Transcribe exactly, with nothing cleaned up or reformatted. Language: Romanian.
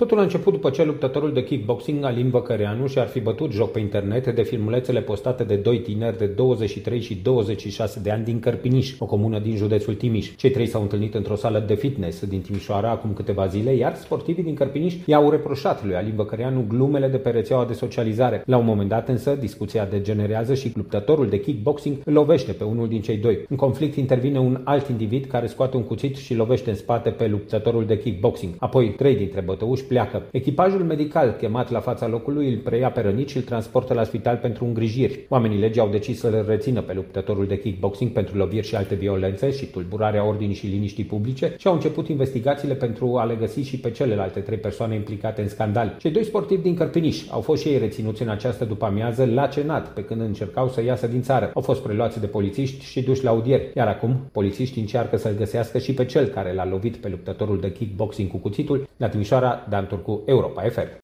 Totul a început după ce luptătorul de kickboxing Alin Văcăreanu și-ar fi bătut joc pe internet de filmulețele postate de doi tineri de douăzeci și trei și douăzeci și șase de ani din Cărpiniș, o comună din județul Timiș. Cei trei s-au întâlnit într-o sală de fitness din Timișoara acum câteva zile, iar sportivii din Cărpiniș i-au reproșat lui Alin Văcăreanu glumele de pe rețeaua de socializare. La un moment dat însă, discuția degenerează și luptătorul de kickboxing îl lovește pe unul din cei doi. În conflict intervine un alt individ care scoate un cuțit și lovește în spate pe luptătorul de kickboxing. Apoi, trei dintre bătăuși pleacă. Echipajul medical chemat la fața locului îl preia pe rănit și îl transportă la spital pentru îngrijiri. Oamenii legii au decis să-l rețină pe luptătorul de kickboxing pentru loviri și alte violențe și tulburarea ordinii și liniștii publice și au început investigațiile pentru a le găsi și pe celelalte trei persoane implicate în scandal. Cei doi sportivi din Cărpiniș au fost și ei reținuți în această după-amiază la Cenat, pe când încercau să iasă din țară. Au fost preluați de polițiști și duși la audieri, iar acum polițiștii încearcă să-l găsească și pe cel care l-a lovit pe luptătorul de kickboxing cu cuțitul. La Timișoara, Dan Turcu, Europa F M.